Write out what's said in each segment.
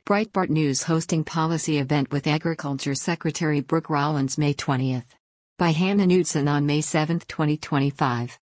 Breitbart News hosting policy event with Agriculture Secretary Brooke Rollins May 20. By Hannah Knudsen on May 7, 2025.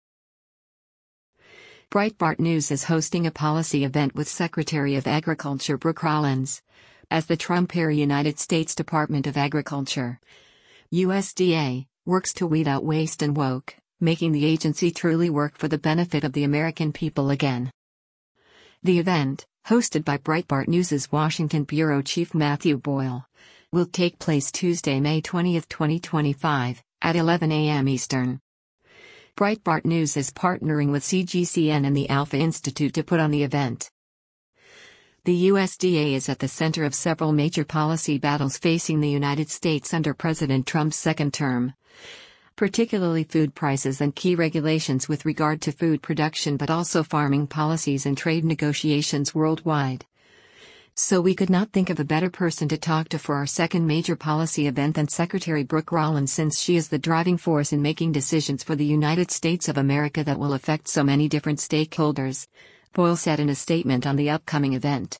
Breitbart News is hosting a policy event with Secretary of Agriculture Brooke Rollins. As the Trump-era United States Department of Agriculture, USDA, works to weed out waste and woke, making the agency truly work for the benefit of the American people again. The event, hosted by Breitbart News' Washington Bureau Chief Matthew Boyle, will take place Tuesday, May 20, 2025, at 11 a.m. Eastern. Breitbart News is partnering with CGCN and the Alpha Institute to put on the event. The USDA is at the center of several major policy battles facing the United States under President Trump's second term, particularly food prices and key regulations with regard to food production, but also farming policies and trade negotiations worldwide. So we could not think of a better person to talk to for our second major policy event than Secretary Brooke Rollins, since she is the driving force in making decisions for the United States of America that will affect so many different stakeholders, Boyle said in a statement on the upcoming event.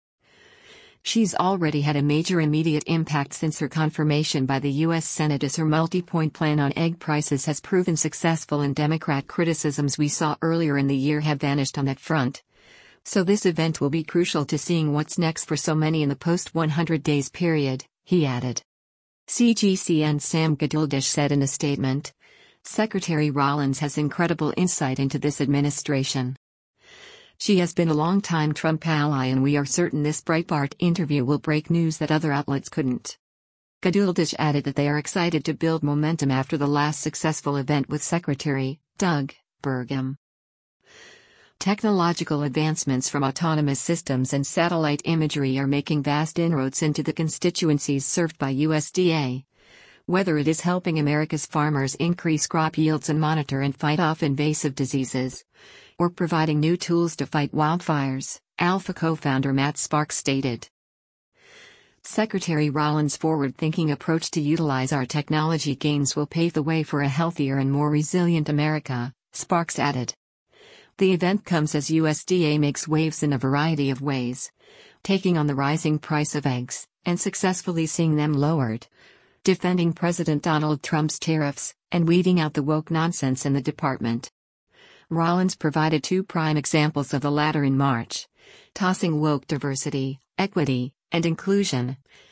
She's already had a major immediate impact since her confirmation by the U.S. Senate, as her multi-point plan on egg prices has proven successful and Democrat criticisms we saw earlier in the year have vanished on that front. So this event will be crucial to seeing what's next for so many in the post-100 days period, he added. CGCN's Sam Gaduldish said in a statement, Secretary Rollins has incredible insight into this administration. She has been a long-time Trump ally, and we are certain this Breitbart interview will break news that other outlets couldn't. Gaduldish added that they are excited to build momentum after the last successful event with Secretary Doug Burgum. Technological advancements from autonomous systems and satellite imagery are making vast inroads into the constituencies served by USDA. Whether it is helping America's farmers increase crop yields and monitor and fight off invasive diseases, or providing new tools to fight wildfires, Alpha co-founder Matt Sparks stated. Secretary Rollins' forward-thinking approach to utilize our technology gains will pave the way for a healthier and more resilient America, Sparks added. The event comes as USDA makes waves in a variety of ways, taking on the rising price of eggs, and successfully seeing them lowered, defending President Donald Trump's tariffs, and weeding out the woke nonsense in the department. Rollins provided two prime examples of the latter in March, tossing woke diversity, equity, and inclusion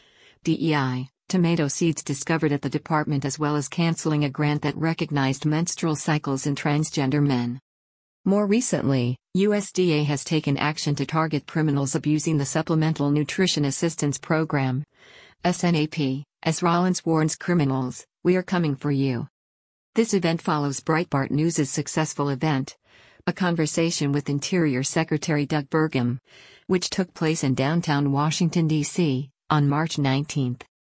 (DEI) tomato seeds discovered at the department, as well as canceling a grant that recognized menstrual cycles in transgender men. More recently, USDA has taken action to target criminals abusing the Supplemental Nutrition Assistance Program, SNAP, as Rollins warns criminals, "We are coming for you." This event follows Breitbart News' successful event, a conversation with Interior Secretary Doug Burgum, which took place in downtown Washington, D.C., on March 19.